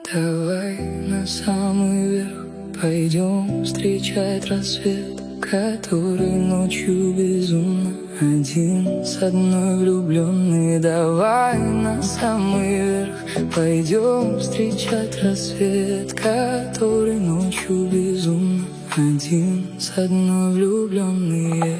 Давай на самый верх пойдем встречать рассвет, который ночью безумно один с одной влюбленный. Давай на самый верх пойдем встречать рассвет, который ночью безумно один с одной влюбленный.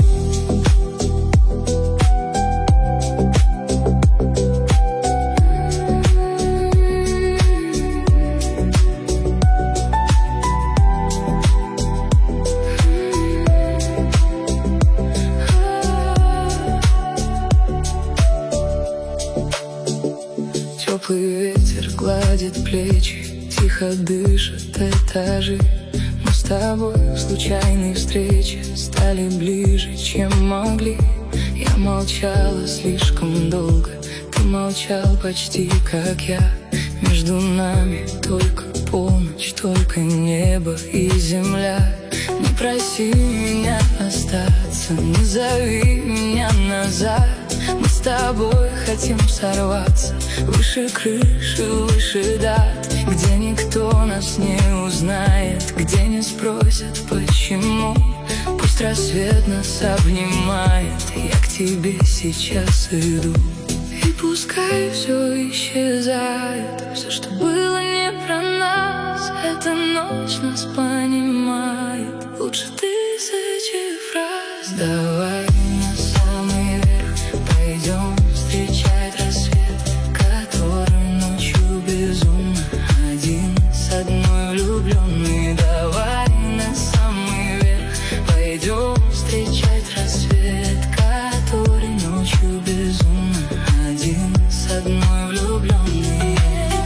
Теплый ветер гладит плечи, тихо дышат этажи. Мы с тобой в случайной встрече стали ближе, чем могли. Я молчала слишком долго, ты молчал почти как я. Между нами только полночь, только небо и земля. Не проси меня остаться, не зови меня назад. Мы с тобой хотим сорваться выше крыши, выше дат, где никто нас не узнает, где не спросят почему. Пусть рассвет нас обнимает, я к тебе сейчас иду. И пускай все исчезает, все, что было не про нас. Эта ночь нас понимает, лучше тысячи фраз. Давай на самый верх пойдем встречать рассвет, который ночью безумно один с одной влюбленный. Давай на самый верх пойдем встречать рассвет, который ночью безумно один с одной влюбленный.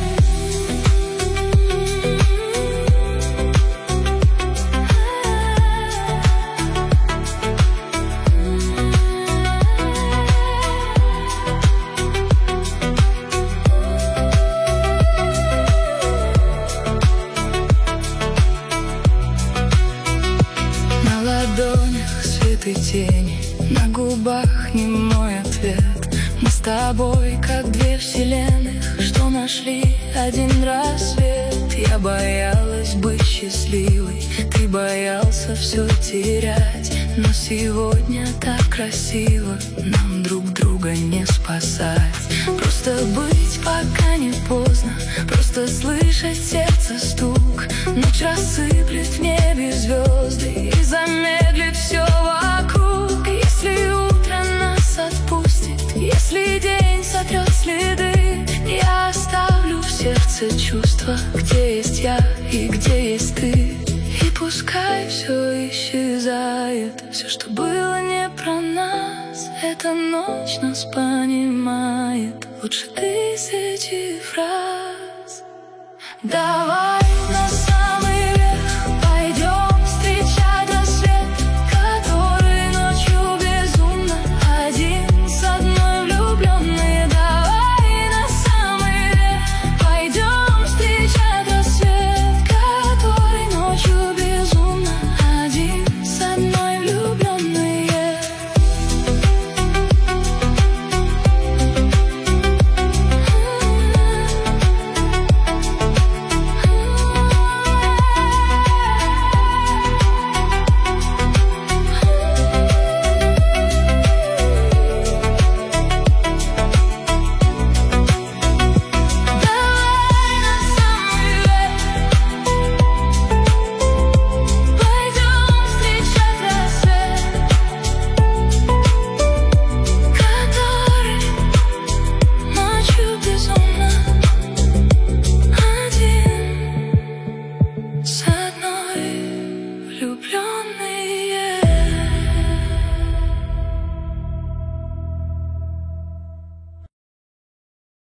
На ладонях свет и тени, на губах немой ответ. Мы с тобой как две вселенных, что нашли один рассвет. Я боялась быть счастливой, ты боялся все терять. Но сегодня так красиво, нам друг друга не спасать. Просто быть, пока не поздно, просто слышать сердце стук. Ночь рассыплет в небе звезды и замедлит все вокруг. Если утро нас отпустит, если день сотрет следы, я оставлю в сердце чувства, где есть я и где есть ты. И пускай все исчезает, все, что было не про нас. Эта ночь нас понимает, лучше тысячи фраз. Давай